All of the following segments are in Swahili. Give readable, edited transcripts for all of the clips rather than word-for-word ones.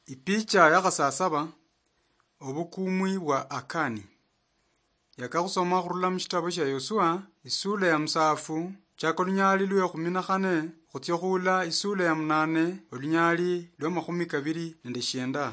Ipicha ya kasasaba obukumwi bwa Akani. Yakakusoma khurula mshitabo sha Yosua isula ya musafu chako lunyali lwe 18 khutya khula isula ya 8 olunyali lwa 29.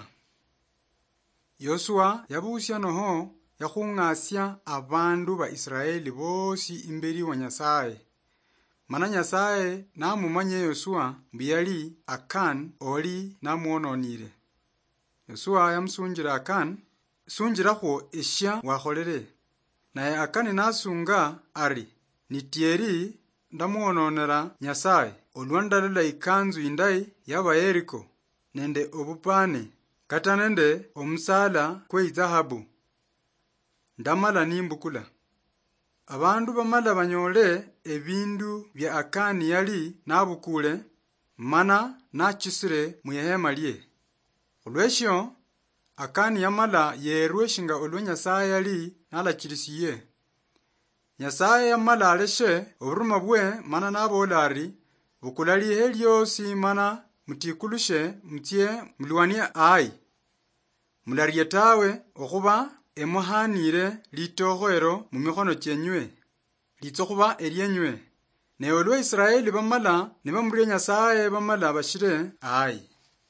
Yosua yabusya noho yakhungasya abandu ba Israeli bosi imberi wa Nyasaye. Mana Nyasaye namumanya Yosua mbiyali Akan oli namuononire. Yosua yamusunjira Akan sunjirakho esha wakholere. Naye Akani nasunga ari nitieri ndamuononera Nyasaye olwandalala ikanzu indai yaba Yeriko nende obupane kata nende omusala kwe izahabu ndamala nimbukula. Abandu bamala banyole ebindu bya Akani yali nabukule mana nachisire mu ihema lye. Olwesho Akani yamala yerweshinga olwe Nyasaye yali nalachirisiye. Nyasaye yamala aleshe oburuma bwe mana nabola ari bukula lihe lyosi mana mutikulushe mutye mulwania ai. Mulariye tawe okhuba emuhanire litokhoero mu mikhono chenywe litokhuba eryenywe. Ne olwe Israeli bamala ne bamulya Nyasaye bamala bashire ai.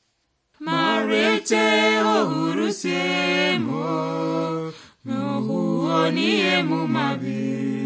Marete ohurusiemo, no huonie mu mabi.